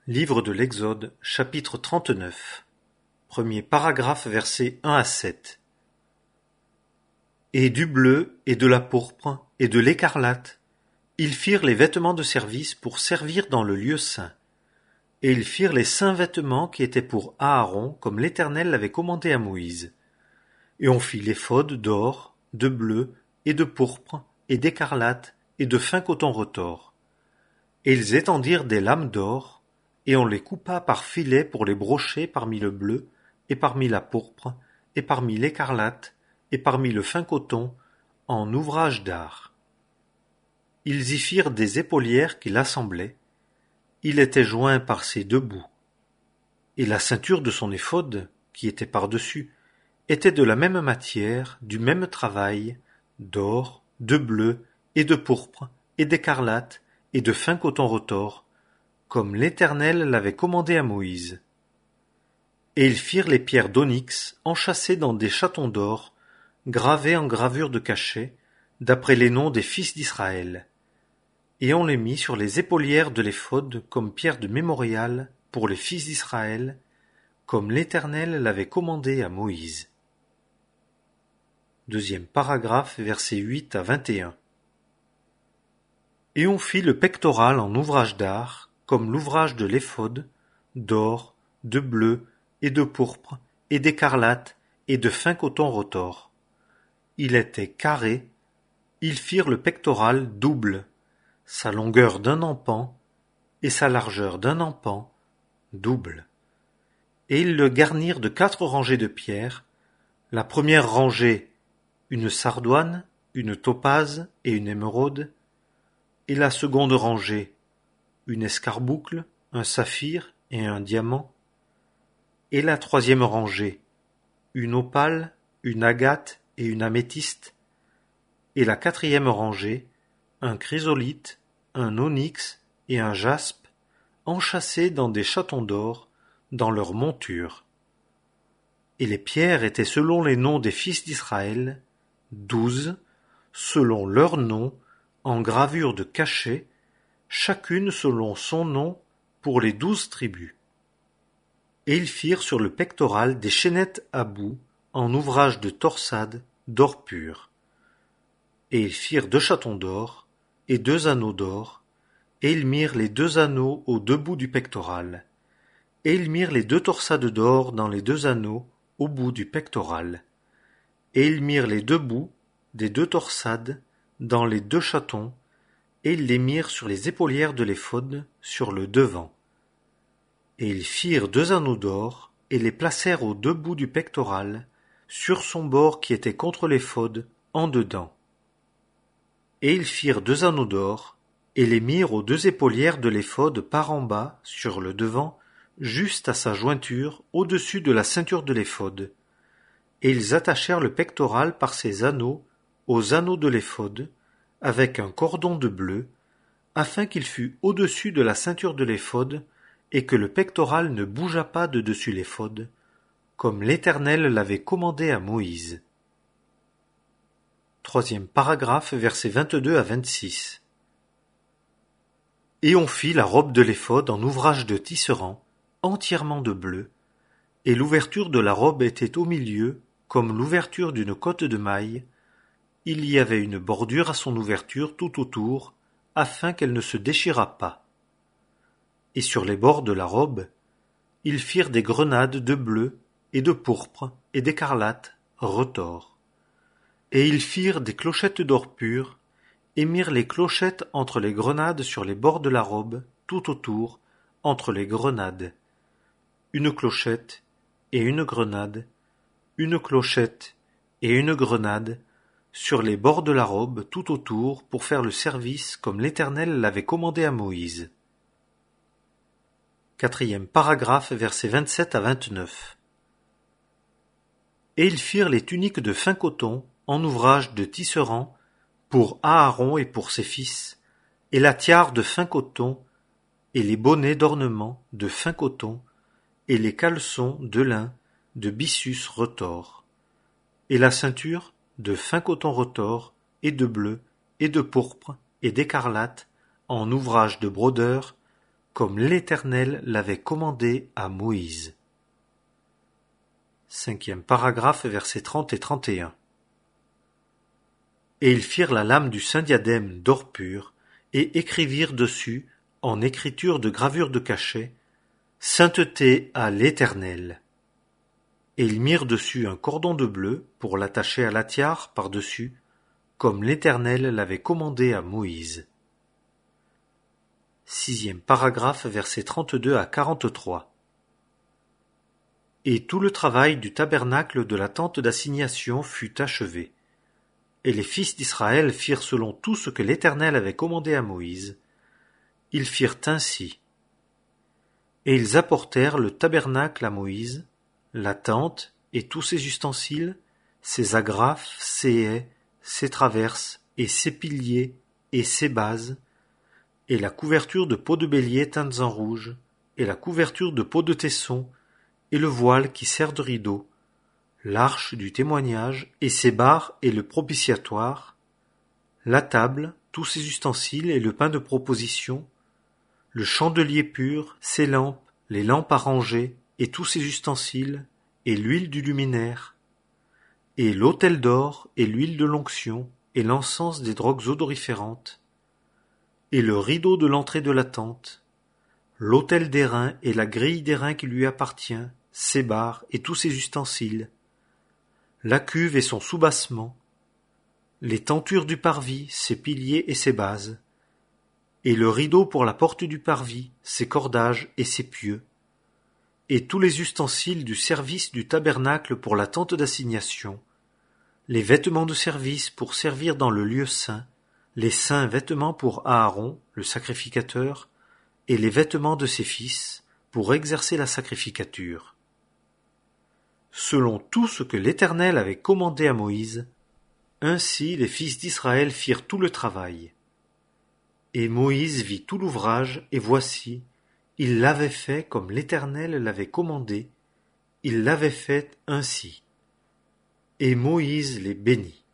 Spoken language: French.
Livre de l'Exode, chapitre 39. Premier paragraphe, versets 1 à 7. Et du bleu, et de la pourpre, et de l'écarlate, ils firent les vêtements de service pour servir dans le lieu saint. Et ils firent les saints vêtements qui étaient pour Aaron, comme l'Éternel l'avait commandé à Moïse. Et on fit l'éphod d'or, de bleu, et de pourpre, et d'écarlate, et de fin coton retors. Et ils étendirent des lames d'or, et on les coupa par filets pour les brocher parmi le bleu, et parmi la pourpre, et parmi l'écarlate, et parmi le fin coton, en ouvrage d'art. Ils y firent des épaulières qui l'assemblaient. Il était joint par ses deux bouts. Et la ceinture de son éphod, qui était par-dessus, était de la même matière, du même travail, d'or, de bleu, et de pourpre, et d'écarlate, et de fin coton retors, comme l'Éternel l'avait commandé à Moïse. Et ils firent les pierres d'onyx enchâssées dans des chatons d'or, gravées en gravure de cachet, d'après les noms des fils d'Israël. Et on les mit sur les épaulières de l'éphod comme pierres de mémorial pour les fils d'Israël, comme l'Éternel l'avait commandé à Moïse. Deuxième paragraphe, versets 8 à 21. Et on fit le pectoral en ouvrage d'art, comme l'ouvrage de l'éphod, d'or, de bleu, et de pourpre, et d'écarlate, et de fin coton retors. Il était carré. Ils firent le pectoral double, sa longueur d'un empan, et sa largeur d'un empan, double. Et ils le garnirent de 4 rangées de pierres, la première rangée, une sardoine, une topaze et une émeraude, et la seconde rangée, une escarboucle, un saphir et un diamant, et la troisième rangée, une opale, une agate et une améthyste, et la quatrième rangée, un chrysolithe, un onyx et un jaspe, enchâssés dans des chatons d'or, dans leur monture. Et les pierres étaient selon les noms des fils d'Israël, 12, selon leurs noms, en gravure de cachet, chacune selon son nom pour les 12 tribus. Et ils firent sur le pectoral des chaînettes à bout en ouvrage de torsade d'or pur. Et ils firent 2 chatons d'or et 2 anneaux d'or, et ils mirent les 2 anneaux aux 2 bouts du pectoral. Et ils mirent les 2 torsades d'or dans les 2 anneaux au bout du pectoral. Et ils mirent les 2 bouts des 2 torsades dans les 2 chatons, et ils les mirent sur les épaulières de l'éphod, sur le devant. Et ils firent 2 anneaux d'or, et les placèrent aux 2 bouts du pectoral, sur son bord qui était contre l'éphod, en dedans. Et ils firent 2 anneaux d'or, et les mirent aux 2 épaulières de l'éphod par en bas, sur le devant, juste à sa jointure, au-dessus de la ceinture de l'éphod. Et ils attachèrent le pectoral par ses anneaux aux anneaux de l'éphod, avec un cordon de bleu, afin qu'il fût au-dessus de la ceinture de l'éphod, et que le pectoral ne bougeât pas de dessus l'éphod, comme l'Éternel l'avait commandé à Moïse. Troisième paragraphe, versets 22 à 26. Et on fit la robe de l'éphod en ouvrage de tisserand, entièrement de bleu, et l'ouverture de la robe était au milieu, comme l'ouverture d'une cotte de maille. Il y avait une bordure à son ouverture tout autour, afin qu'elle ne se déchirât pas. Et sur les bords de la robe, ils firent des grenades de bleu et de pourpre et d'écarlate retors. Et ils firent des clochettes d'or pur, et mirent les clochettes entre les grenades sur les bords de la robe, tout autour, entre les grenades. Une clochette et une grenade, une clochette et une grenade, sur les bords de la robe tout autour pour faire le service comme l'Éternel l'avait commandé à Moïse. Quatrième paragraphe, versets 27 à 29. Et ils firent les tuniques de fin coton en ouvrage de tisserand pour Aaron et pour ses fils, et la tiare de fin coton, et les bonnets d'ornement de fin coton, et les caleçons de lin de byssus retors, et la ceinture de fin coton retors, et de bleu, et de pourpre, et d'écarlate, en ouvrage de brodeur, comme l'Éternel l'avait commandé à Moïse. 5e paragraphe, versets 30 et 31. Et ils firent la lame du saint diadème d'or pur, et écrivirent dessus, en écriture de gravure de cachet, Sainteté à l'Éternel. Et ils mirent dessus un cordon de bleu pour l'attacher à la tiare par-dessus, comme l'Éternel l'avait commandé à Moïse. 6e paragraphe, versets 32 à 43. Et tout le travail du tabernacle de la tente d'assignation fut achevé. Et les fils d'Israël firent selon tout ce que l'Éternel avait commandé à Moïse. Ils firent ainsi. Et ils apportèrent le tabernacle à Moïse, la tente et tous ses ustensiles, ses agrafes, ses ais, ses traverses et ses piliers et ses bases, et la couverture de peaux de bélier teintes en rouge, et la couverture de peaux de tesson, et le voile qui sert de rideau, l'arche du témoignage et ses barres et le propitiatoire, la table, tous ses ustensiles et le pain de proposition, le chandelier pur, ses lampes, les lampes arrangées et tous ses ustensiles, et l'huile du luminaire, et l'autel d'or et l'huile de l'onction et l'encens des drogues odoriférantes, et le rideau de l'entrée de la tente, l'autel d'airain et la grille d'airain qui lui appartient, ses barres et tous ses ustensiles, la cuve et son soubassement, les tentures du parvis, ses piliers et ses bases, et le rideau pour la porte du parvis, ses cordages et ses pieux, et tous les ustensiles du service du tabernacle pour la tente d'assignation, les vêtements de service pour servir dans le lieu saint, les saints vêtements pour Aaron, le sacrificateur, et les vêtements de ses fils pour exercer la sacrificature. Selon tout ce que l'Éternel avait commandé à Moïse, ainsi les fils d'Israël firent tout le travail. Et Moïse vit tout l'ouvrage, et voici, il l'avait fait comme l'Éternel l'avait commandé, il l'avait fait ainsi. Et Moïse les bénit.